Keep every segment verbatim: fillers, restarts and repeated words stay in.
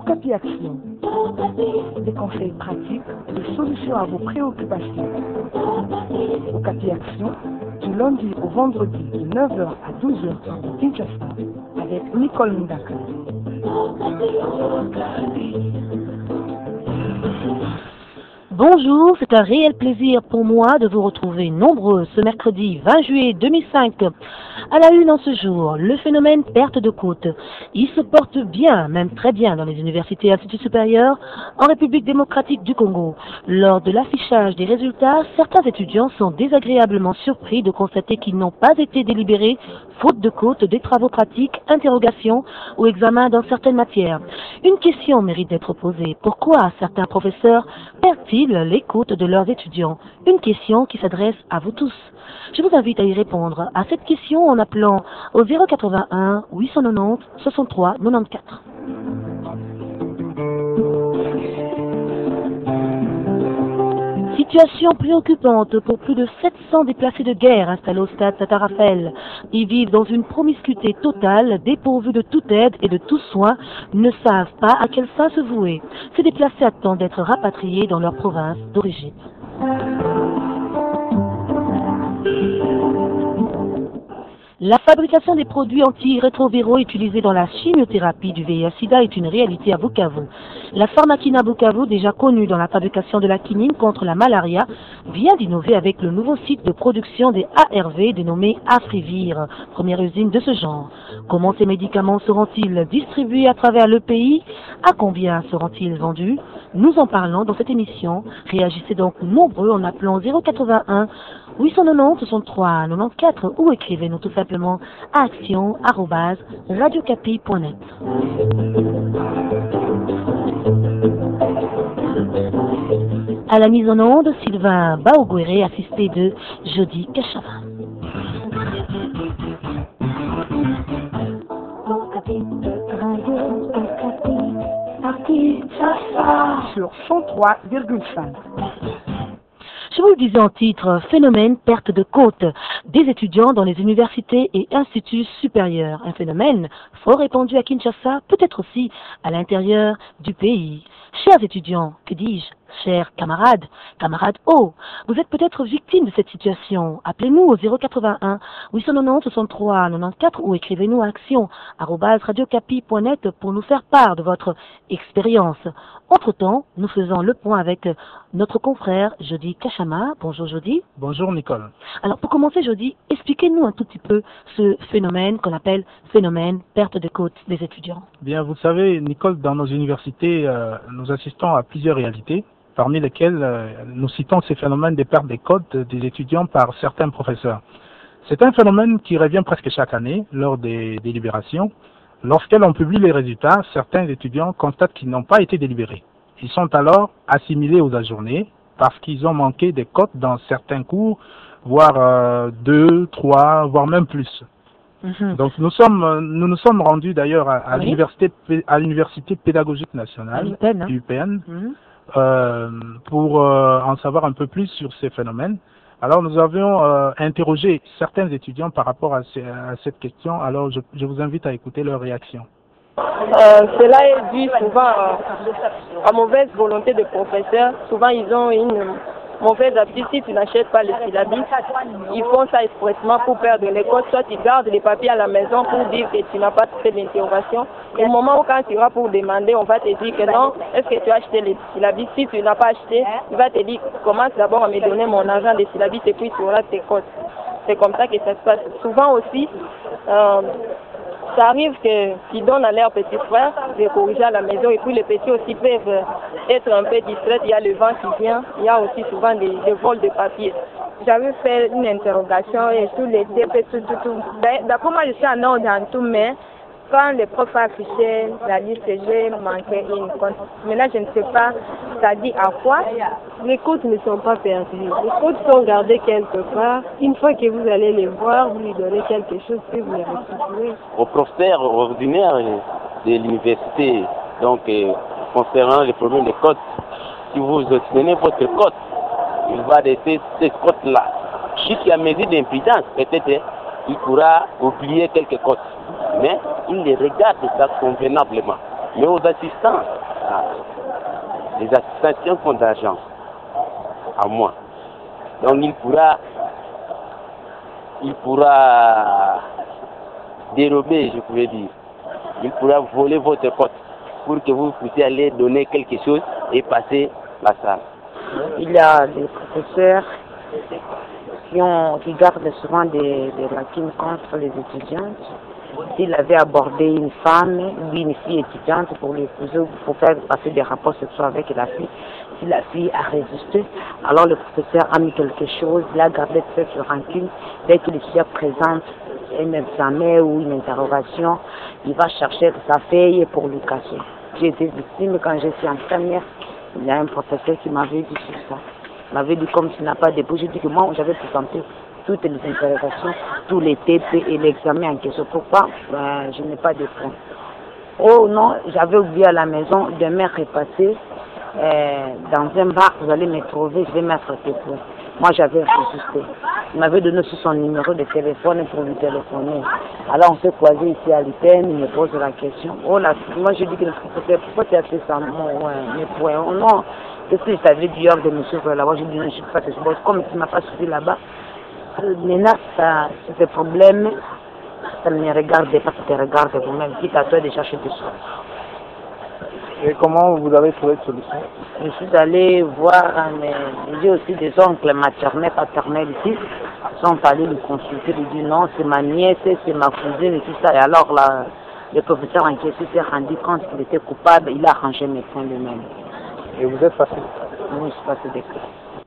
Okapi Action. Des conseils pratiques, des solutions à vos préoccupations. Okapi Action, du lundi au vendredi de neuf heures à douze heures à Kinshasa, avec Nicole Ndaka. Bonjour, c'est un réel plaisir pour moi de vous retrouver nombreux ce mercredi vingt juillet deux mille cinq. À la une en ce jour, le phénomène perte de côte. Il se porte bien, même très bien dans les universités et instituts supérieurs en République démocratique du Congo. Lors de l'affichage des résultats, certains étudiants sont désagréablement surpris de constater qu'ils n'ont pas été délibérés faute de côte des travaux pratiques, interrogations ou examens dans certaines matières. Une question mérite d'être posée. Pourquoi certains professeurs perdent-ils les côtes de leurs étudiants? Une question qui s'adresse à vous tous. Je vous invite à y répondre à cette question en appelant au zéro quatre-vingt-un huit cent quatre-vingt-dix soixante-trois quatre-vingt-quatorze. Situation préoccupante pour plus de sept cents déplacés de guerre installés au stade Tatarafel. Ils vivent dans une promiscuité totale, dépourvus de toute aide et de tout soin, ne savent pas à quelle fin se vouer. Ces déplacés attendent d'être rapatriés dans leur province d'origine. La fabrication des produits antirétroviraux utilisés dans la chimiothérapie du V I H SIDA est une réalité à Bukavu. La Pharmakina Bukavu, déjà connue dans la fabrication de la quinine contre la malaria, vient d'innover avec le nouveau site de production des A R V dénommé Afrivir, première usine de ce genre. Comment ces médicaments seront-ils distribués à travers le pays? À combien seront-ils vendus? Nous en parlons dans cette émission. Réagissez donc nombreux en appelant zéro quatre-vingt-un huit cent quatre-vingt-dix soixante-trois quatre-vingt-quatorze ou écrivez-nous tout simplement à action arobase radiocapi point net. À la mise en onde, Sylvain Baoguéré, assisté de Jody Kachava. Sur cent trois virgule cinq. Je vous le disais en titre, phénomène perte de côte des étudiants dans les universités et instituts supérieurs. Un phénomène fort répandu à Kinshasa, peut-être aussi à l'intérieur du pays. Chers étudiants, que dis-je, chers camarades, camarades O, vous êtes peut-être victimes de cette situation. Appelez-nous au zéro quatre-vingt-un huit cent quatre-vingt-dix soixante-trois quatre-vingt-quatorze ou écrivez-nous à action arobase radiocapi point net pour nous faire part de votre expérience. Entre-temps, nous faisons le point avec notre confrère Jody Kachama. Bonjour Jody. Bonjour Nicole. Alors pour commencer Jody, expliquez-nous un tout petit peu ce phénomène qu'on appelle phénomène perte de côte des étudiants. Bien, vous savez Nicole, dans nos universités, euh, nous assistons à plusieurs réalités, parmi lesquelles euh, nous citons ces phénomènes de perte de côte des étudiants par certains professeurs. C'est un phénomène qui revient presque chaque année lors des délibérations. Lorsque l'on publie les résultats, certains étudiants constatent qu'ils n'ont pas été délibérés. Ils sont alors assimilés aux ajournés parce qu'ils ont manqué des cotes dans certains cours, voire euh, deux, trois, voire même plus. Mm-hmm. Donc nous sommes, nous nous sommes rendus d'ailleurs à, à oui. l'université, à l'université pédagogique nationale, U P N, hein. U P N mm-hmm. euh, pour euh, en savoir un peu plus sur ces phénomènes. Alors nous avions euh, interrogé certains étudiants par rapport à, ces, à cette question. Alors je, je vous invite à écouter leurs réactions. Euh, cela est dû souvent euh, à mauvaise volonté des professeurs. Souvent ils ont une mauvaise habitude. Si tu n'achètes pas les syllabus, ils font ça expressement pour perdre les codes. Soit tu gardes les papiers à la maison pour dire que tu n'as pas fait d'interrogation. Au moment où quand tu iras pour demander, on va te dire que non, est-ce que tu as acheté les syllabus? Si tu n'as pas acheté, il va te dire commence d'abord à me donner mon argent des syllabus et puis tu auras tes codes. C'est comme ça que ça se passe. Souvent aussi, euh, ça arrive qu'ils donnent à leurs petits frères de corriger à la maison et puis les petits aussi peuvent être un peu distraits. Il y a le vent qui vient, il y a aussi souvent des, des vols de papier. J'avais fait une interrogation et tout l'été, tout, tout, tout. D'après moi, je suis en ordre en tout, mais quand les profs affichaient la liste, j'ai manqué une compte. Mais là, je ne sais pas, ça dit à quoi. Les codes ne sont pas perdus. Les codes sont gardés quelque part. Une fois que vous allez les voir, vous lui donnez quelque chose et vous les restituez. Au professeur ordinaire de l'université, donc euh, concernant les problèmes des codes, si vous obtenez votre code, il va laisser ces codes-là. Jusqu'à mesure d'impudence, peut-être, il pourra oublier quelques codes. Mais il les regarde ça convenablement. Mais aux assistants, ah, les assistants tiennent compte d'argent à moi. Donc il pourra, il pourra dérober, je pourrais dire. Il pourra voler votre code pour que vous puissiez aller donner quelque chose et passer la salle. Il y a des professeurs qui, ont, qui gardent souvent des, des lacunes contre les étudiantes. S'il avait abordé une femme ou une fille étudiante pour l'épouser, pour faire passer des rapports sexuels avec la fille, si la fille a résisté, alors le professeur a mis quelque chose, il a gardé cette rancune. Dès que l'étudiant présente un examen ou une interrogation, il va chercher sa fille pour lui casser. J'ai été victime quand je suis en première. Il y a un professeur qui m'avait dit sur ça. Il m'avait dit comme tu n'as pas de j'ai dit que moi j'avais présenté toutes les interrogations, tous les T P et l'examen en question. Pourquoi ben, je n'ai pas de points. Oh non, j'avais oublié à la maison, demain repasser euh, dans un bar, vous allez me trouver, je vais mettre tes points. Moi j'avais résisté. Il m'avait donné aussi son numéro de téléphone pour lui téléphoner. Alors on s'est croisé ici à l'I P M, il me pose la question. Oh là, moi je dis que le professeur, pourquoi tu as fait ça, mon, ouais, mes points? Oh non, qu'est-ce que je t'avais dit hier de monsieur là-bas? Je dis non, je ne suis pas ce bon. Comme tu ne m'as pas suivi là-bas, maintenant ça, c'est un problème, ça ne me regarde pas, ça te regarde vous-même, quitte à toi de chercher des choses. Et comment vous avez trouvé cette solution? Je suis allé voir, j'ai aussi des oncles maternels, paternels ici, ils sont allés lui consulter, ils disent non, c'est ma nièce, c'est ma cousine et tout ça. Et alors là, le professeur en question s'est rendu compte qu'il était coupable, il a arrangé mes points lui-même. Et vous êtes passé? Oui, je suis passé des cas.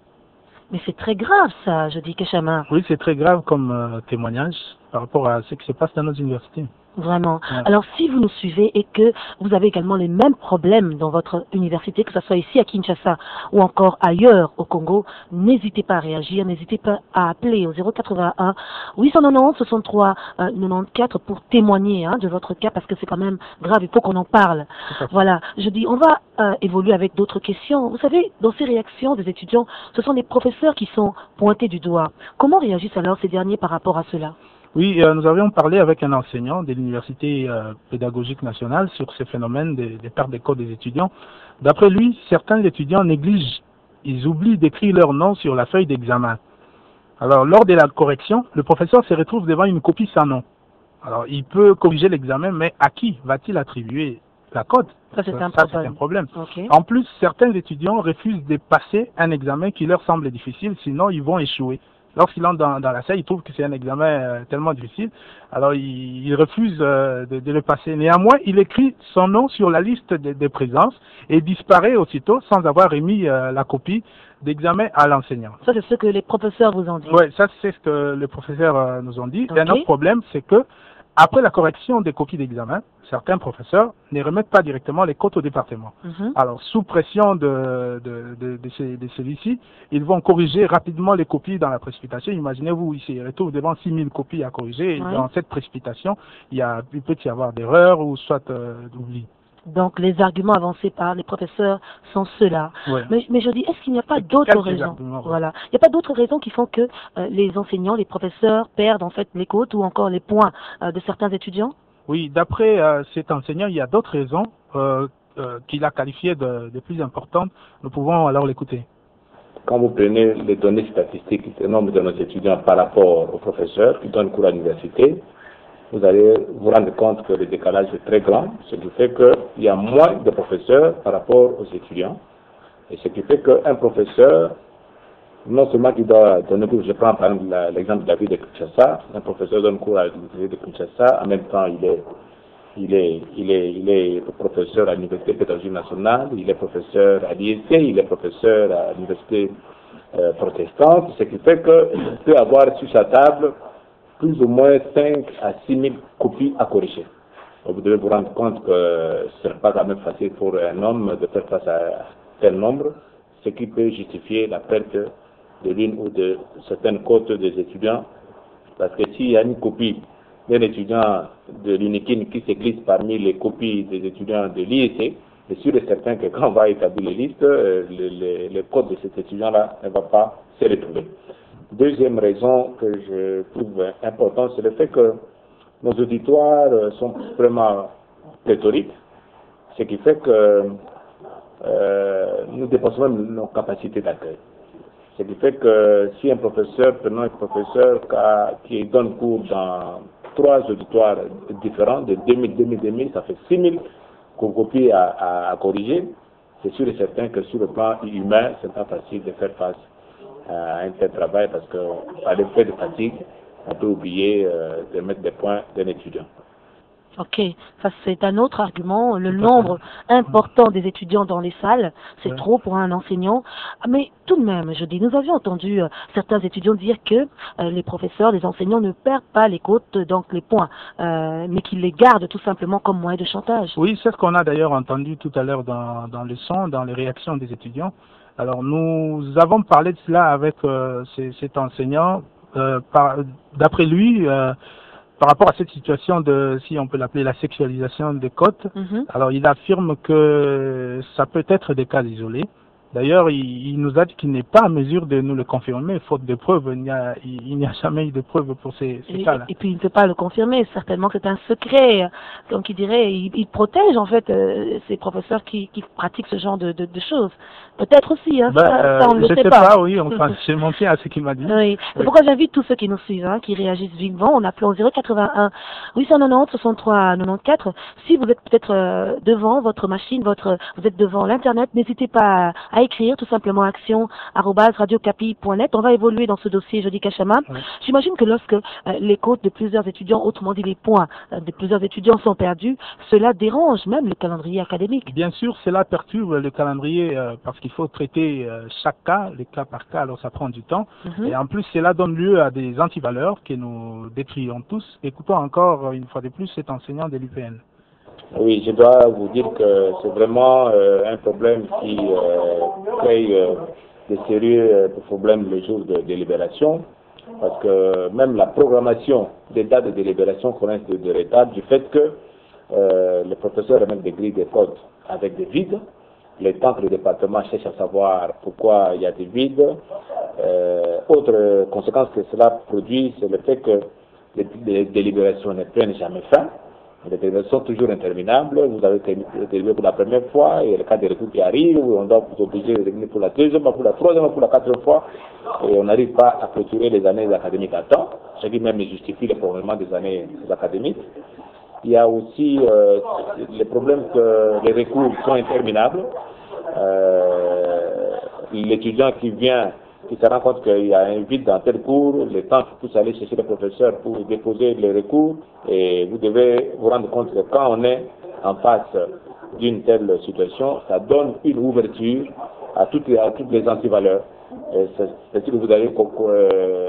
Mais c'est très grave ça, je dis Keshama. Oui, c'est très grave comme euh, témoignage par rapport à ce qui se passe dans nos universités. Vraiment. Ouais. Alors, si vous nous suivez et que vous avez également les mêmes problèmes dans votre université, que ce soit ici à Kinshasa ou encore ailleurs au Congo, n'hésitez pas à réagir, n'hésitez pas à appeler au zéro quatre-vingt-un huit cent quatre-vingt-onze soixante-trois quatre-vingt-quatorze pour témoigner hein, de votre cas parce que c'est quand même grave, il faut qu'on en parle. Voilà, je dis, on va euh, évoluer avec d'autres questions. Vous savez, dans ces réactions des étudiants, ce sont les professeurs qui sont pointés du doigt. Comment réagissent alors ces derniers par rapport à cela? Oui, euh, nous avions parlé avec un enseignant de l'Université euh, pédagogique nationale sur ce phénomène des, des pertes de codes des étudiants. D'après lui, certains étudiants négligent, ils oublient d'écrire leur nom sur la feuille d'examen. Alors, lors de la correction, le professeur se retrouve devant une copie sans nom. Alors, il peut corriger l'examen, mais à qui va-t-il attribuer la code? Ça, c'est un, un problème. Okay. En plus, certains étudiants refusent de passer un examen qui leur semble difficile, sinon ils vont échouer. Lorsqu'il entre dans, dans la salle, il trouve que c'est un examen euh, tellement difficile, alors il, il refuse euh, de, de le passer. Néanmoins, il écrit son nom sur la liste de, de présence et disparaît aussitôt sans avoir remis euh, la copie d'examen à l'enseignant. Ça, c'est ce que les professeurs vous ont dit? Oui, ça c'est ce que les professeurs euh, nous ont dit. Okay. Et un autre problème, c'est que après la correction des copies d'examen, certains professeurs ne remettent pas directement les codes au département. Mm-hmm. Alors, sous pression de, de, de, de, ces, de celui-ci, ils vont corriger rapidement les copies dans la précipitation. Imaginez-vous, ils se retrouvent devant six mille copies à corriger. Et oui. Dans cette précipitation, il, y a, il peut y avoir d'erreurs ou soit euh, d'oubli. Donc, les arguments avancés par les professeurs sont ceux-là. Ouais. Mais, mais je dis, est-ce qu'il n'y a pas d'autres raisons? Voilà. Il n'y a pas d'autres raisons qui font que euh, les enseignants, les professeurs perdent en fait les codes ou encore les points euh, de certains étudiants? Oui, d'après euh, cet enseignant, il y a d'autres raisons euh, euh, qu'il a qualifiées de, de plus importantes. Nous pouvons alors l'écouter. Quand vous prenez les données statistiques du nombre de nos étudiants par rapport aux professeurs qui donnent cours à l'université, vous allez vous rendre compte que le décalage est très grand, ce qui fait qu'il y a moins de professeurs par rapport aux étudiants, et ce qui fait qu'un professeur, non seulement qui doit donner cours, je prends par exemple l'exemple de la ville de Kinshasa, un professeur donne cours à l'université de Kinshasa, en même temps il est, il est, il est, il est professeur à l'université pédagogique nationale, il est professeur à l'I S C, il est professeur à l'université euh, protestante, ce qui fait qu'il peut avoir sur sa table plus ou moins cinq à six mille copies à corriger. Donc vous devez vous rendre compte que ce n'est pas quand même facile pour un homme de faire face à tel nombre, ce qui peut justifier la perte de l'une ou de certaines cotes des étudiants. Parce que s'il y a une copie d'un étudiant de l'UNIKIN qui se glisse parmi les copies des étudiants de l'I S C, c'est sûr et certain que quand on va établir les listes, les, les, les codes de cet étudiant-là ne vont pas se retrouver. Deuxième raison que je trouve importante, c'est le fait que nos auditoires sont vraiment pléthoriques. Ce qui fait que euh, nous dépassons même nos capacités d'accueil. Ce qui fait que si un professeur, prenons un professeur qui donne cours dans trois auditoires différents, de deux mille, deux mille, deux mille, ça fait six mille copies à, à, à corriger, c'est sûr et certain que sur le plan humain, c'est pas facile de faire face à un tel travail parce qu'à l'effet de fatigue, on peut oublier euh, de mettre des points d'un étudiant. Ok, ça c'est un autre argument. Le nombre important des étudiants dans les salles, c'est ouais. trop pour un enseignant. Mais tout de même, je dis, nous avions entendu euh, certains étudiants dire que euh, les professeurs, les enseignants ne perdent pas les côtes, donc les points, euh, mais qu'ils les gardent tout simplement comme moyen de chantage. Oui, c'est ce qu'on a d'ailleurs entendu tout à l'heure dans, dans le son, dans les réactions des étudiants. Alors nous avons parlé de cela avec euh, cet enseignant. Euh, D'après lui, euh, par rapport à cette situation de, si on peut l'appeler la sexualisation des cotes, mm-hmm. alors il affirme que ça peut être des cas isolés. D'ailleurs, il, il nous a dit qu'il n'est pas à mesure de nous le confirmer, faute de preuves. Il n'y a, il, il n'y a jamais eu de preuves pour ces, ces cas-là. Et puis il ne peut pas le confirmer, certainement que c'est un secret. Donc il dirait, il, il protège en fait euh, ces professeurs qui, qui pratiquent ce genre de, de, de choses. Peut-être aussi, hein, ben, ça, ça on ne le sait sais pas. pas. Oui, enfin, j'ai menti à ce qu'il m'a dit. Oui. Oui. C'est pourquoi j'invite tous ceux qui nous suivent, hein, qui réagissent vivement, en appelant zéro quatre-vingt-un huit cent quatre-vingt-onze soixante-trois quatre-vingt-quatorze. Si vous êtes peut-être euh, devant votre machine, votre, vous êtes devant l'internet, n'hésitez pas à, à écrire tout simplement action arobase radiocapi point net. On va évoluer dans ce dossier Jody Kachama. Oui. J'imagine que lorsque euh, les côtes de plusieurs étudiants, autrement dit les points euh, de plusieurs étudiants sont perdus, cela dérange même le calendrier académique. Bien sûr, cela perturbe le calendrier euh, parce qu'il faut traiter euh, chaque cas, les cas par cas, alors ça prend du temps. Mm-hmm. Et en plus, cela donne lieu à des antivaleurs que nous décrions tous. Écoutons encore une fois de plus cet enseignant de l'U P N. Oui, je dois vous dire que c'est vraiment euh, un problème qui euh, crée euh, des sérieux euh, problèmes le jour de délibération, parce que même la programmation des dates de délibération connaissent de, de retard du fait que euh, les professeurs remettent des grilles de code avec des vides. Le temps que le département cherche à savoir pourquoi il y a des vides. Euh, autre conséquence que cela produit, c'est le fait que les, les délibérations ne prennent jamais fin. Les délibérations sont toujours interminables. Vous avez délibéré pour la première fois, et le cas de recours qui arrive, on doit vous obliger de revenir pour la deuxième, pour la troisième, pour la quatrième fois, et on n'arrive pas à clôturer les années académiques à temps, ce qui même justifie le prolongement des années académiques. Il y a aussi euh, les problèmes que les recours sont interminables. Euh, L'étudiant qui vient, qui se rend compte qu'il y a un vide dans tel cours, le temps qu'il puisse aller chercher le professeur pour déposer les recours, et vous devez vous rendre compte que quand on est en face d'une telle situation, ça donne une ouverture à toutes les, à toutes les antivaleurs. C'est-à-dire que vous allez euh,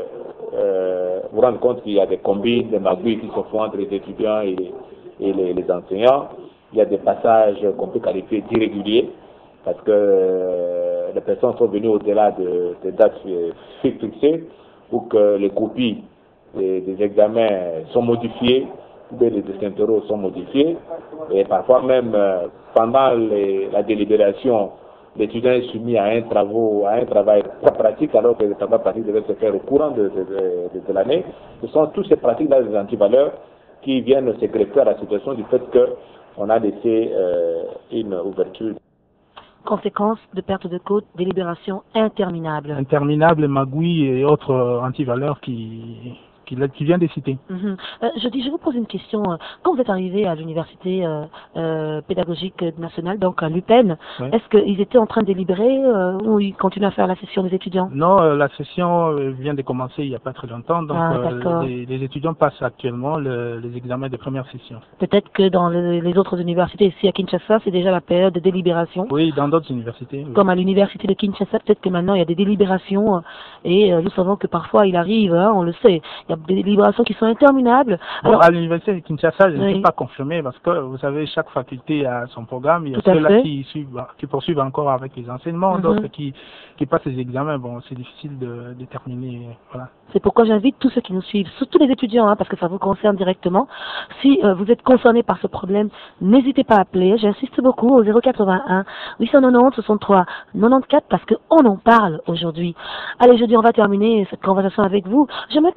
euh, vous rendre compte qu'il y a des combines, des magouilles qui se font entre les étudiants et, et les, les enseignants. Il y a des passages qu'on peut qualifier d'irréguliers, parce que euh, les personnes sont venues au-delà de, de dates fixées, ou que les copies des, des examens sont modifiées, ou les interros sont modifiés, et parfois même euh, pendant les, la délibération, l'étudiant est soumis à un, travaux, à un travail pratique, alors que le travail pratique devait se faire au courant de, de, de, de l'année. Ce sont toutes ces pratiques-là des antivaleurs qui viennent se greffer à la situation du fait qu'on a laissé euh, une ouverture. Conséquences de perte de côte, délibération interminable. Interminable, magouille et autres euh, antivaleurs qui... Qui, qui vient de citer. Mm-hmm. euh, je dis, je vous pose une question. Quand vous êtes arrivé à l'université euh, euh, pédagogique nationale, donc à l'U P N, oui. Est-ce qu'ils étaient en train de délibérer euh, ou ils continuent à faire la session des étudiants? Non, euh, la session vient de commencer il n'y a pas très longtemps, donc ah, euh, les, les étudiants passent actuellement le, les examens de première session. Peut-être que dans le, les autres universités, ici à Kinshasa, c'est déjà la période de délibération. Oui, dans d'autres universités. Oui. Comme à l'université de Kinshasa, peut-être que maintenant il y a des délibérations et euh, nous savons que parfois il arrive, hein, on le sait, il y a des délibérations qui sont interminables. Bon, alors, à l'université de Kinshasa, je ne oui. suis pas confirmé parce que vous savez, chaque faculté a son programme. Il y a ceux-là qui, suivent, qui poursuivent encore avec les enseignements, mm-hmm. d'autres qui, qui passent les examens. Bon, c'est difficile de déterminer. Voilà. C'est pourquoi j'invite tous ceux qui nous suivent, surtout les étudiants, hein, parce que ça vous concerne directement. Si euh, vous êtes concernés par ce problème, n'hésitez pas à appeler. J'insiste beaucoup au zéro quatre-vingt-un huit cent quatre-vingt-onze soixante-trois quatre-vingt-quatorze parce qu'on en parle aujourd'hui. Allez, je dis, on va terminer cette conversation avec vous. J'aimerais quand même que vous puissiez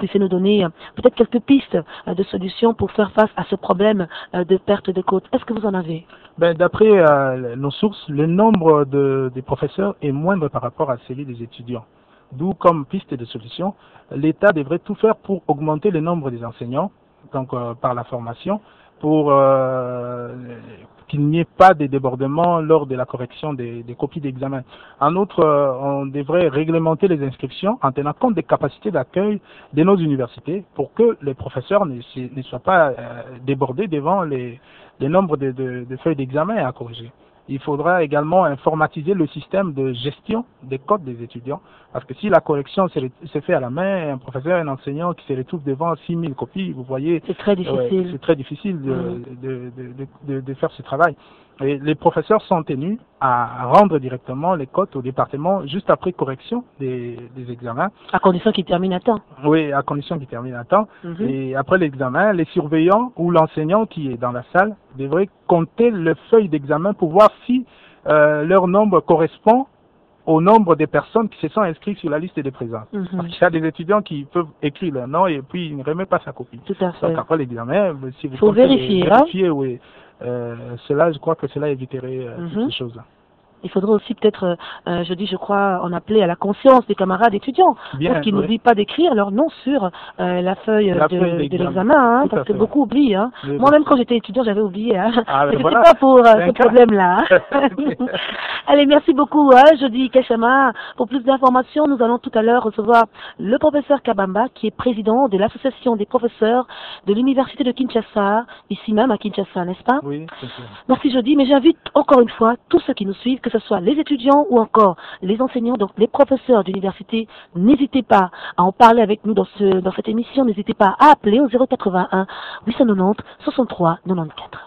puissiez nous donner euh, peut-être quelques pistes euh, de solutions pour faire face à ce problème euh, de perte de côte. Est-ce que vous en avez? Ben, d'après euh, nos sources, le nombre de, des professeurs est moindre par rapport à celui des étudiants. D'où, comme piste de solution, l'État devrait tout faire pour augmenter le nombre des enseignants, donc euh, par la formation, pour euh, qu'il n'y ait pas de débordements lors de la correction des, des copies d'examen. En outre, euh, on devrait réglementer les inscriptions en tenant compte des capacités d'accueil de nos universités pour que les professeurs ne, ne soient pas euh, débordés devant les, les nombres de, de, de feuilles d'examen à corriger. Il faudra également informatiser le système de gestion des codes des étudiants, parce que si la correction se, se fait à la main, un professeur, un enseignant qui se retrouve devant six mille copies, vous voyez, c'est très difficile, ouais, c'est très difficile de, mmh. de, de, de, de faire ce travail. Et les professeurs sont tenus à rendre directement les codes au département juste après correction des, des examens. À condition qu'ils terminent à temps. Oui, à condition qu'ils terminent à temps. Mmh. Et après l'examen, les surveillants ou l'enseignant qui est dans la salle devrait compter les feuilles d'examen pour voir si euh, leur nombre correspond au nombre de personnes qui se sont inscrites sur la liste des présents. Mmh. Parce qu'il y a des étudiants qui peuvent écrire leur nom et puis ils ne remettent pas sa copie. Tout à fait. Donc après l'examen, si vous faut vérifier, vérifier hein? Oui. Euh, cela, je crois que cela éviterait euh, mmh. toutes ces choses-là. Il faudrait aussi peut-être, euh, je dis, je crois, en appeler à la conscience des camarades étudiants, Bien, pour qu'ils oui. n'oublient pas d'écrire leur nom sur euh, la feuille, la de, feuille de l'examen, hein, parce que fait. beaucoup oublient. Hein. Oui, Moi-même, quand j'étais étudiant, j'avais oublié. Hein. Ah, C'était voilà. pas pour euh, ce cas. problème-là. Hein. Allez, merci beaucoup, hein, Jody Kachama. Pour plus d'informations, nous allons tout à l'heure recevoir le professeur Kabamba, qui est président de l'association des professeurs de l'université de Kinshasa, ici même à Kinshasa, n'est-ce pas? Oui, c'est sûr. Merci, Jody, mais j'invite encore une fois tous ceux qui nous suivent, que ce soit les étudiants ou encore les enseignants, donc les professeurs d'université, n'hésitez pas à en parler avec nous dans, ce, dans cette émission, n'hésitez pas à appeler au zéro quatre-vingt-un huit cent quatre-vingt-dix soixante-trois quatre-vingt-quatorze.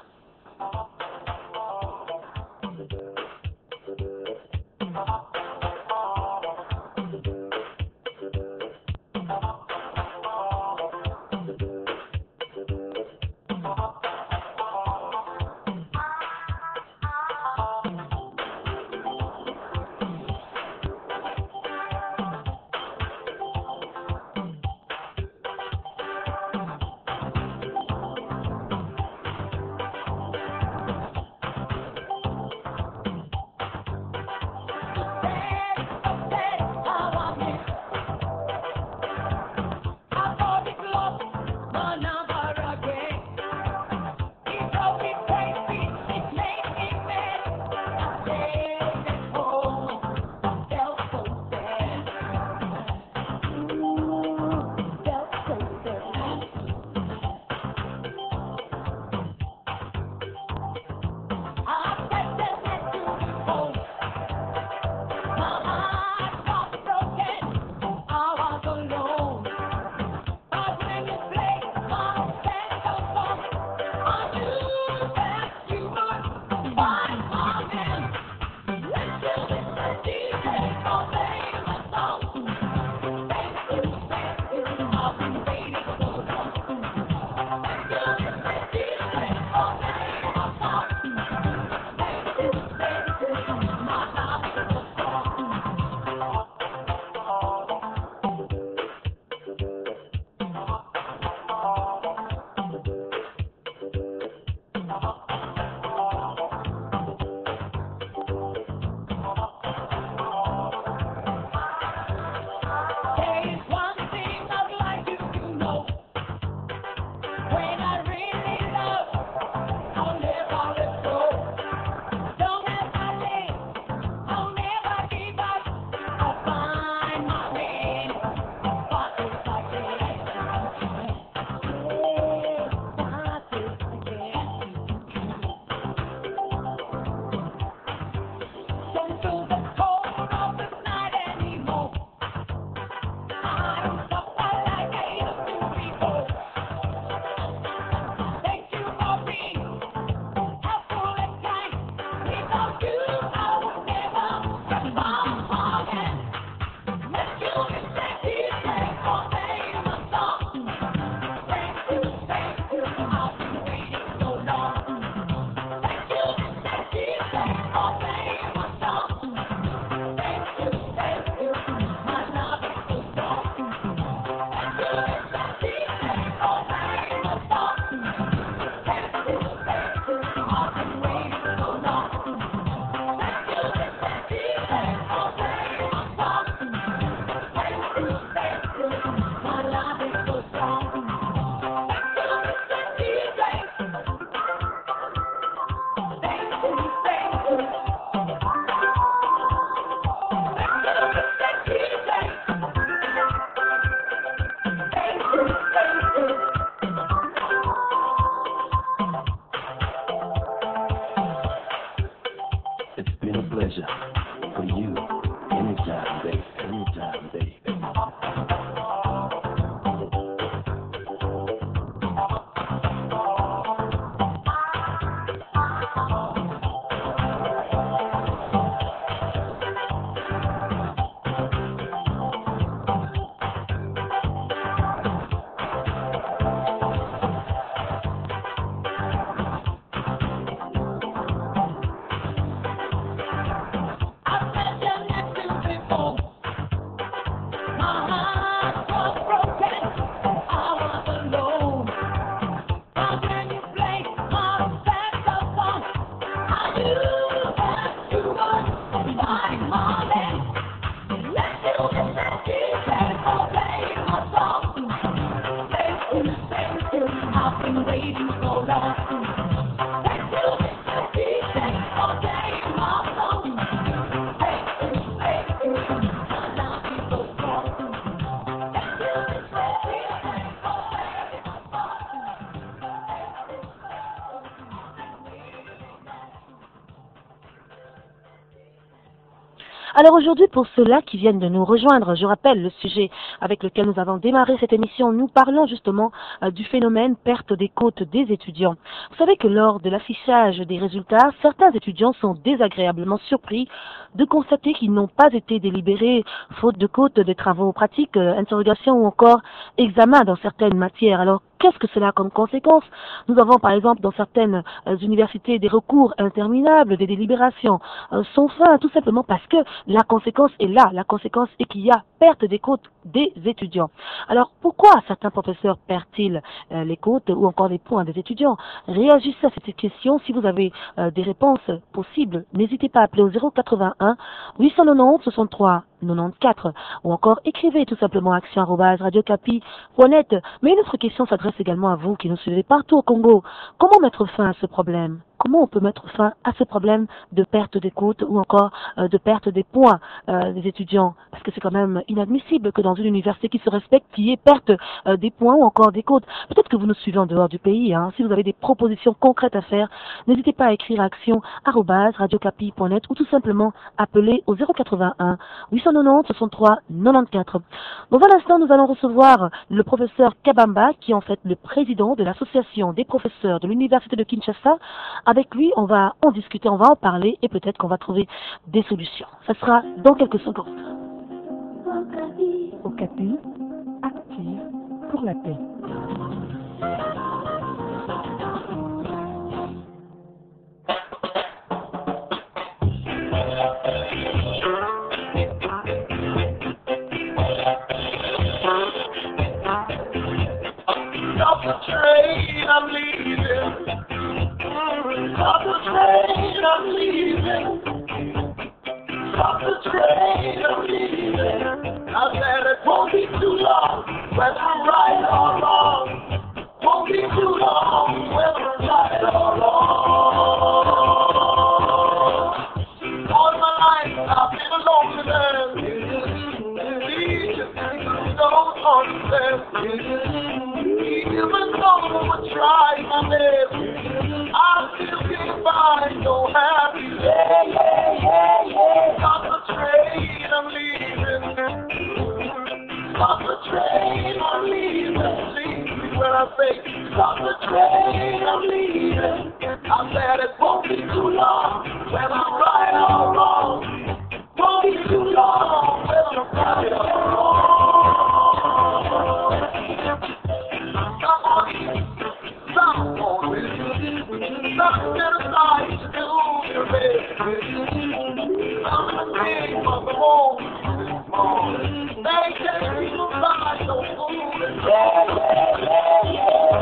pleasure for you. Anytime, baby. Anytime, baby. Alors aujourd'hui, pour ceux-là qui viennent de nous rejoindre, je rappelle le sujet avec lequel nous avons démarré cette émission. Nous parlons justement euh, du phénomène perte des côtes des étudiants. Vous savez que lors de l'affichage des résultats, certains étudiants sont désagréablement surpris de constater qu'ils n'ont pas été délibérés faute de côtes des travaux pratiques, euh, interrogations ou encore examens dans certaines matières. Alors, qu'est-ce que cela a comme conséquence? Nous avons par exemple dans certaines euh, universités des recours interminables, des délibérations euh, sans fin, tout simplement parce que la conséquence est là. La conséquence est qu'il y a perte des côtes des étudiants. Alors pourquoi certains professeurs perdent-ils euh, les côtes ou encore les points des étudiants? Réagissez à cette question. Si vous avez euh, des réponses possibles, n'hésitez pas à appeler au zéro quatre-vingt-un huit cent quatre-vingt-onze soixante-trois quatre-vingt-quatorze ou encore écrivez tout simplement action arobase radiocapi point net. Mais une autre question s'adresse également à vous qui nous suivez partout au Congo. Comment mettre fin à ce problème? Comment on peut mettre fin à ce problème de perte des côtes ou encore euh, de perte des points euh, des étudiants? Parce que c'est quand même inadmissible que dans une université qui se respecte, qu'il y ait perte euh, des points ou encore des côtes. Peut-être que vous nous suivez en dehors du pays. Hein. Si vous avez des propositions concrètes à faire, n'hésitez pas à écrire action arobase radiocapi point net ou tout simplement appeler au zéro quatre-vingt-un huit cent quatre-vingt-onze soixante-trois quatre-vingt-quatorze. Dans un instant, nous allons recevoir le professeur Kabamba, qui est en fait le président de l'association des professeurs de l'université de Kinshasa. Avec lui, on va en discuter, on va en parler et peut-être qu'on va trouver des solutions. Ça sera dans quelques secondes. Okapi, active pour la paix. Off the train, I'm leaving. Off the train, I'm leaving. Off the train, I'm leaving. I said it won't be too long, whether right or wrong. Won't be too long, whether right or wrong. All my life I've been alone with them. Don't understand. Even though I try my best, I still can't find no happy. Yeah, yeah, yeah, yeah. Off the train, I'm leaving. Off the train, I'm leaving. See me when I say, off the train, I'm leaving. I said it won't be too long, whether I'm right or wrong. Won't be too long, whether I'm right or wrong. Not get aside to do your best. I'm the king of the home. They can't be aside no food. Yeah, yeah, yeah, yeah.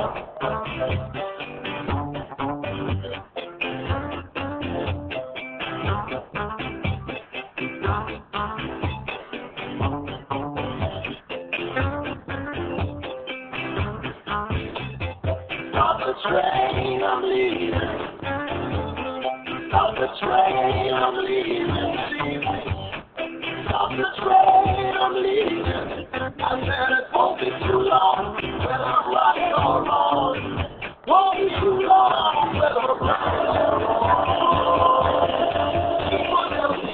Off the train, I'm leaving. Off the train, I'm leaving. Off the train, I'm leaving. I said it won't be too long, whether I'm right or wrong. Won't be too long, whether I'm right or wrong. People just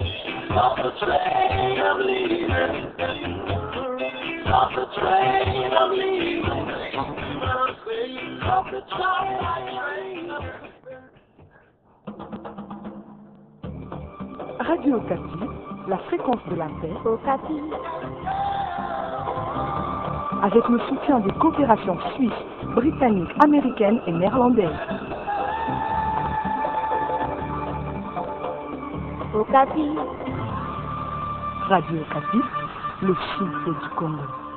Radio Okapi, la fréquence de la paix. Okapi. Avec le soutien des coopérations suisses, britanniques, américaines et néerlandaises. Okapi. Radio Okapi, le souffle du Congo.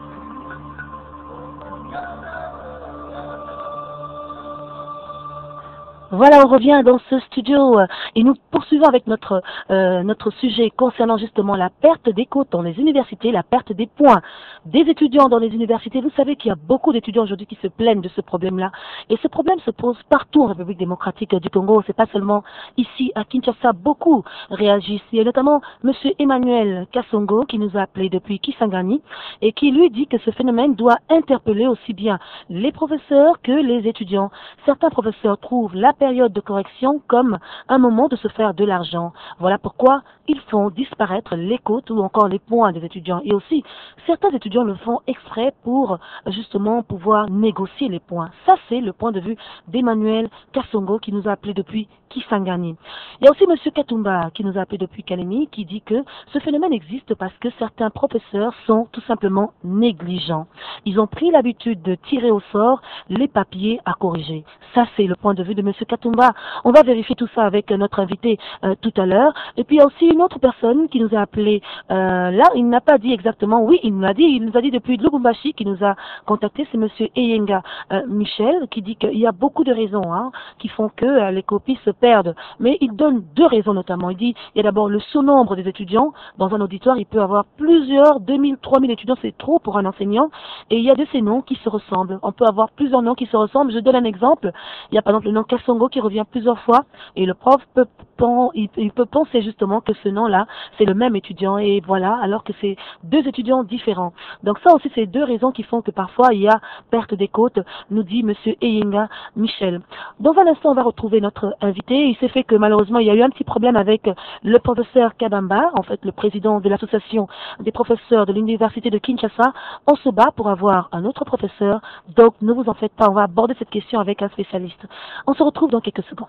Voilà, on revient dans ce studio euh, et nous poursuivons avec notre euh, notre sujet concernant justement la perte des côtes dans les universités, la perte des points des étudiants dans les universités. Vous savez qu'il y a beaucoup d'étudiants aujourd'hui qui se plaignent de ce problème-là et ce problème se pose partout en République démocratique du Congo. C'est pas seulement ici à Kinshasa, beaucoup réagissent. Il y a notamment Monsieur Emmanuel Kassongo qui nous a appelé depuis Kisangani et qui lui dit que ce phénomène doit interpeller aussi bien les professeurs que les étudiants. Certains professeurs trouvent la période de correction comme un moment de se faire de l'argent. Voilà pourquoi ils font disparaître les côtes ou encore les points des étudiants. Et aussi, certains étudiants le font exprès pour justement pouvoir négocier les points. Ça, c'est le point de vue d'Emmanuel Kassongo qui nous a appelé depuis Kisangani. Il y a aussi M. Katumba qui nous a appelé depuis Kalemi qui dit que ce phénomène existe parce que certains professeurs sont tout simplement négligents. Ils ont pris l'habitude de tirer au sort les papiers à corriger. Ça, c'est le point de vue de M. Katumba. On va vérifier tout ça avec notre invité euh, tout à l'heure. Et puis il y a aussi une autre personne qui nous a appelé. Euh, là, il n'a pas dit exactement. Oui, il nous l'a dit. Il nous a dit depuis Lubumbashi qui nous a contacté. C'est M. Eyenga euh, Michel qui dit qu'il y a beaucoup de raisons hein, qui font que euh, les copies se perdent. Mais il donne deux raisons notamment. Il dit il y a d'abord le sous-nombre des étudiants. Dans un auditoire, il peut avoir plusieurs, deux mille, trois mille étudiants. C'est trop pour un enseignant. Et il y a de ces noms qui se ressemblent. On peut avoir plusieurs noms qui se ressemblent. Je donne un exemple. Il y a par exemple le nom Kassongo qui revient plusieurs fois et le prof peut, il, il peut penser justement que ce nom-là, c'est le même étudiant et voilà, alors que c'est deux étudiants différents. Donc ça aussi, c'est deux raisons qui font que parfois il y a perte des côtes, nous dit Monsieur Eyenga Michel. Dans un instant, on va retrouver notre invité. Il s'est fait que malheureusement, il y a eu un petit problème avec le professeur Kabamba, en fait le président de l'association des professeurs de l'université de Kinshasa. On se bat pour avoir un autre professeur, donc ne vous en faites pas, on va aborder cette question avec un spécialiste. On se retrouve dans quelques secondes.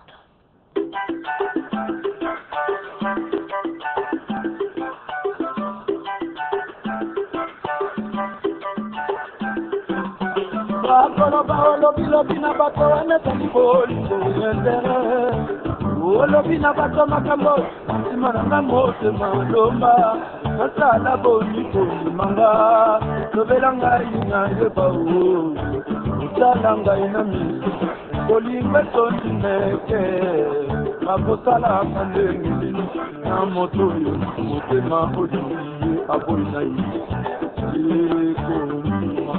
olobina bato makambo nsima na nga motema lomba nasala boni kolimanga lobela ngai na yeba o osala ngai na miso kolimba etondi meke bakosalaka ndenge nini na moto oyo motema olingi ye aboyi na ye ekolima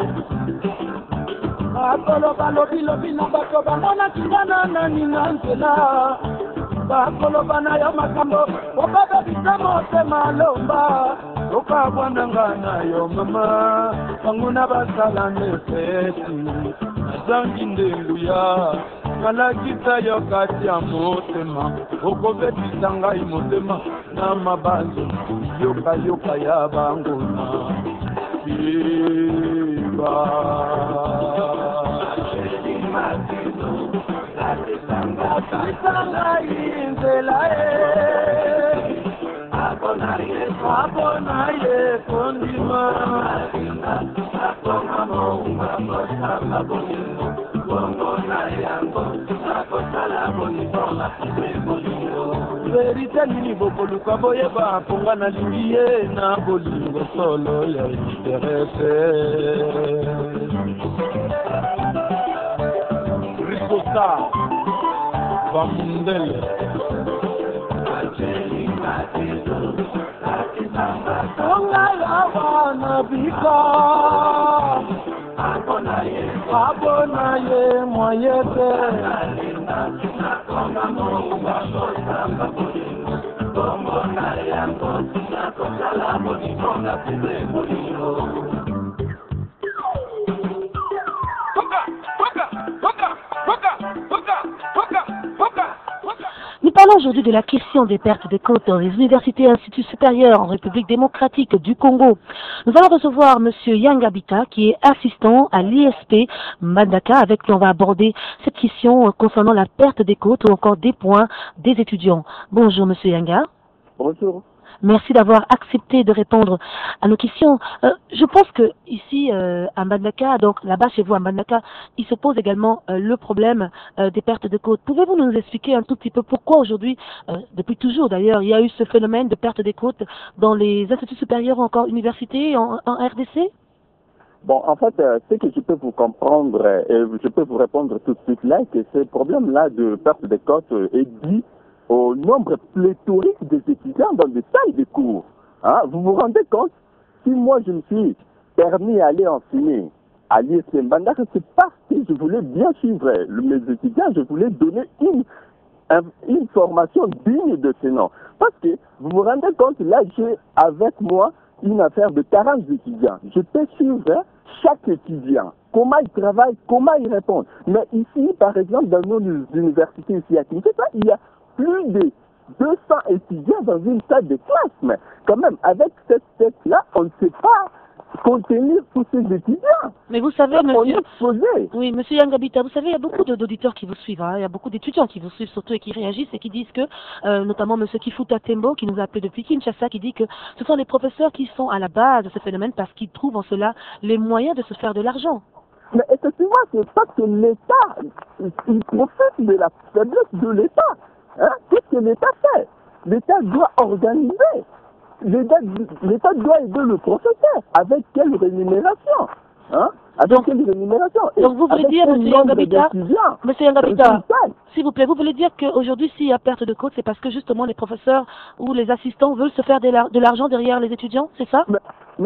bakoloba lobilobi na bato bamonaki ngana nani na nzela bakoloba na yo makambo obabebisa motema lomba okabwananga na yo mama banguna basala nefeti nazangi ndenguya nalakisa yo kati ya motema okobebisa ngai motema na mabanzo yokayoka ya banguna iba Sanga inzela e abonaye abonaye kondima akoma monga kosala bonimo bongo na yango akosala bonibonga bolingo verite nini bokoluka boyeba mponga na lingi ye na bolingo solo ya interese Ricosta Bamundele Onga yawana bika Abonaye Abonaye moyete Nakoma monga kosamba bolingo Bongo na yango Nakosala bolingo na pile bolingo Nous parlons aujourd'hui de la question des pertes des côtes dans les universités et instituts supérieurs en République démocratique du Congo. Nous allons recevoir M. Yangabita, qui est assistant à l'I S P Madaka, avec qui on va aborder cette question concernant la perte des côtes ou encore des points des étudiants. Bonjour M. Yanga. Bonjour. Merci d'avoir accepté de répondre à nos questions. Euh, je pense que ici euh, à Mbandaka, donc là-bas chez vous à Mbandaka, il se pose également euh, le problème euh, des pertes de côtes. Pouvez-vous nous expliquer un tout petit peu pourquoi aujourd'hui, euh, depuis toujours d'ailleurs, il y a eu ce phénomène de perte des côtes dans les instituts supérieurs ou encore universités en, en R D C? Bon, en fait, euh, ce que je peux vous comprendre euh, et je peux vous répondre tout de suite là, que ce problème-là de perte des côtes euh, est dû au nombre pléthorique des étudiants dans des salles de cours. Hein? Vous vous rendez compte? Si moi je me suis permis d'aller enseigner à l'I S M Mbandaka, c'est parce que je voulais bien suivre mes étudiants, je voulais donner une, une formation digne de ce nom. Parce que vous vous rendez compte, là j'ai avec moi une affaire de quarante étudiants. Je peux suivre chaque étudiant, comment il travaille, comment il répond. Mais ici, par exemple, dans nos universités ici à Kinshasa, il y a plus de deux cents étudiants dans une salle de classe. Mais quand même, avec cette tête-là, on ne sait pas contenir tous ces étudiants. Mais vous savez, on monsieur, est exposé. oui, monsieur Yangabita, vous savez, il y a beaucoup d'auditeurs qui vous suivent, hein. Il y a beaucoup d'étudiants qui vous suivent surtout et qui réagissent et qui disent que, euh, notamment monsieur Kifuta Tembo, qui nous a appelé depuis Kinshasa, qui dit que ce sont les professeurs qui sont à la base de ce phénomène parce qu'ils trouvent en cela les moyens de se faire de l'argent. Mais effectivement, c'est parce que l'État, il profite de la faiblesse de l'État. Hein? Qu'est-ce que l'État fait? L'État doit organiser. L'État doit aider le professeur. Avec quelle rémunération? Hein? Avec donc, quelle rémunération? Donc vous voulez dire, monsieur Yangabita, monsieur Yangabita, s'il vous plaît, vous voulez dire qu'aujourd'hui, s'il y a perte de côte, c'est parce que justement les professeurs ou les assistants veulent se faire de l'argent derrière les étudiants, c'est ça? Mais, mais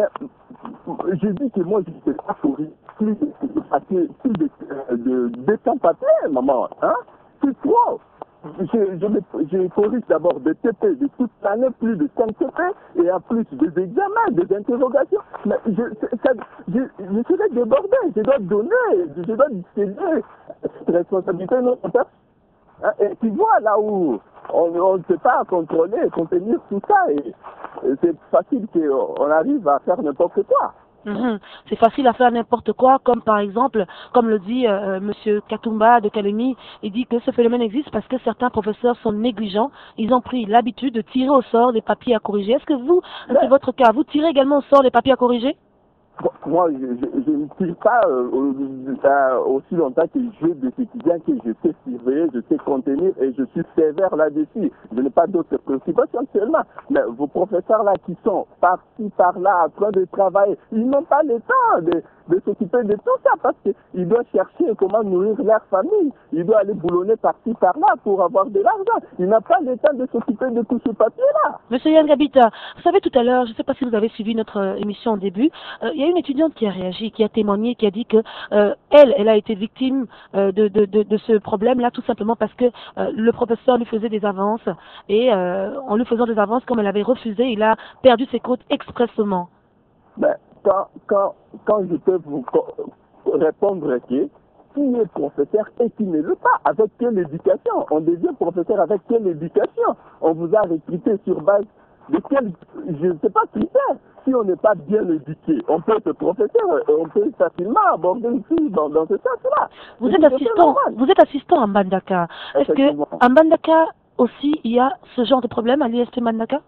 je dis que moi, je ne sais pas courir plus de papier, plus de, de, de temps papier, maman. Hein? C'est trop. Je, je, je corrige d'abord des T P de toute l'année, plus de cinq T P, et en plus des examens, des interrogations. Mais je, ça, je, je serais débordé, je dois donner, je dois distribuer cette responsabilité à notre personne. Hein, et tu vois là où on ne sait pas contrôler, contenir tout ça, et, et c'est facile qu'on arrive à faire n'importe quoi. Mmh. C'est facile à faire n'importe quoi, comme par exemple, comme le dit euh, monsieur Katumba de Kalemi, il dit que ce phénomène existe parce que certains professeurs sont négligents, ils ont pris l'habitude de tirer au sort des papiers à corriger. Est-ce que vous, c'est votre cas, vous tirez également au sort les papiers à corriger? Bon, moi, je, je, je ne tire pas euh, euh, aussi longtemps que j'ai des étudiants que je sais surveiller, je sais contenir et je suis sévère là-dessus. Je n'ai pas d'autres préoccupations seulement. Mais vos professeurs là qui sont par-ci, par-là, en train de travailler, ils n'ont pas le temps de, de s'occuper de tout ça parce qu'ils doivent chercher comment nourrir leur famille. Ils doivent aller boulonner par-ci, par-là pour avoir de l'argent. Ils n'ont pas le temps de s'occuper de tout ce papier-là. Monsieur Yangabita, vous savez tout à l'heure, je ne sais pas si vous avez suivi notre euh, émission au début, euh, il y a une étudiante qui a réagi, qui a témoigné, qui a dit que euh, elle, elle a été victime euh, de, de, de, de ce problème-là, tout simplement parce que euh, le professeur lui faisait des avances et euh, en lui faisant des avances, comme elle avait refusé, il a perdu ses côtes expressément. Ben, quand, quand, quand je peux vous répondre que qui est professeur et qui ne l'est pas, avec quelle éducation? On devient professeur avec quelle éducation? On vous a recruté sur base de quel, je ne sais pas, critère. Si on n'est pas bien éduqué, on peut être professeur, on peut facilement aborder une fille dans, dans ce sens-là. Vous êtes assistant, vous êtes assistant à Mbandaka. Est-ce que à Mbandaka aussi il y a ce genre de problème à l'I S T Mbandaka?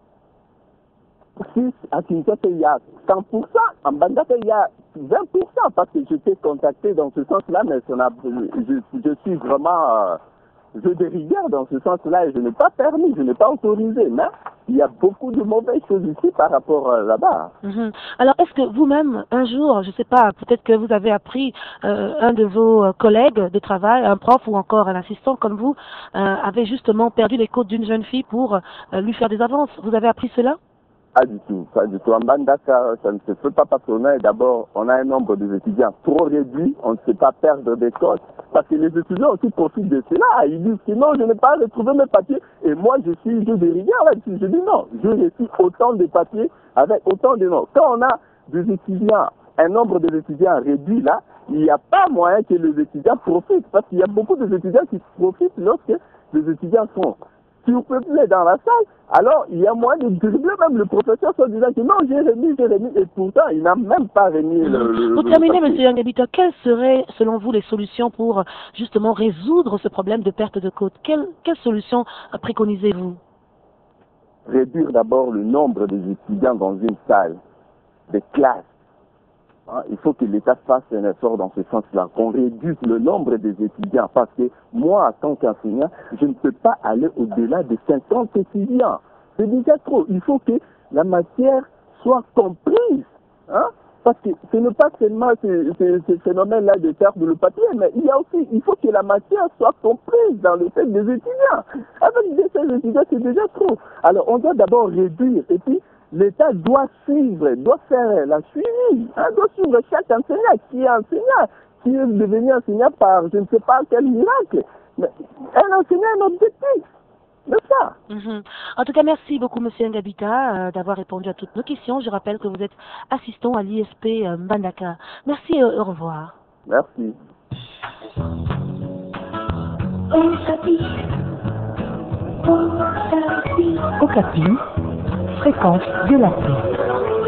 Si à Kinshasa il y a cent pour cent, à Mbandaka il y a vingt pour cent, parce que je t'ai contacté dans ce sens-là, mais ça je, je suis vraiment euh, je de rigueur dans ce sens-là et je n'ai pas permis, je n'ai pas autorisé, mais il y a beaucoup de mauvaises choses ici par rapport euh, là-bas. Mm-hmm. Alors, est-ce que vous-même, un jour, je ne sais pas, peut-être que vous avez appris, euh, un de vos collègues de travail, un prof ou encore un assistant comme vous, euh, avait justement perdu les côtes d'une jeune fille pour euh, lui faire des avances. Vous avez appris cela? Pas du tout, pas du tout. En Mbandaka, ça ne se fait pas parce qu'on a d'abord, on a un nombre d'étudiants trop réduit, on ne sait pas perdre des cotes. Parce que les étudiants aussi profitent de cela. Ils disent sinon je n'ai pas retrouvé mes papiers. Et moi je suis, je de rigueur là-dessus. Je dis non, je reçu autant de papiers avec autant de noms. Quand on a des étudiants, un nombre d'étudiants réduit là, il n'y a pas moyen que les étudiants profitent. Parce qu'il y a beaucoup d'étudiants qui profitent lorsque les étudiants sont surpeuplés dans la salle. Alors, il y a moyen de dribbler même le professeur en disant que non, j'ai remis, j'ai remis, et pourtant, il n'a même pas remis le... le pour terminer, M. Yangabita, quelles seraient, selon vous, les solutions pour, justement, résoudre ce problème de perte de côte? Quelles quelle solutions préconisez-vous? réduire d'abord le nombre des étudiants dans une salle, des classes. Hein, il faut que l'État fasse un effort dans ce sens-là, qu'on réduise le nombre des étudiants, parce que moi, en tant qu'enseignant, je ne peux pas aller au-delà de cinquante étudiants. C'est déjà trop. Il faut que la matière soit comprise. Hein? Parce que ce n'est pas seulement ce, ce, ce phénomène-là de perdre le papier, mais il y a aussi, il faut que la matière soit comprise dans le fait des étudiants. Avec des seuls étudiants, c'est déjà trop. Alors, on doit d'abord réduire, et puis l'État doit suivre, doit faire la suivi, hein, doit suivre chaque enseignant qui est enseignant, qui est devenu enseignant par je ne sais pas quel miracle. Mais un enseignant est un objectif. C'est ça. Mm-hmm. En tout cas, merci beaucoup, Monsieur Ngabita, euh, d'avoir répondu à toutes nos questions. Je rappelle que vous êtes assistant à l'I S P euh, Mbandaka. Merci et au revoir. Merci. Okapi, fréquence de la paix.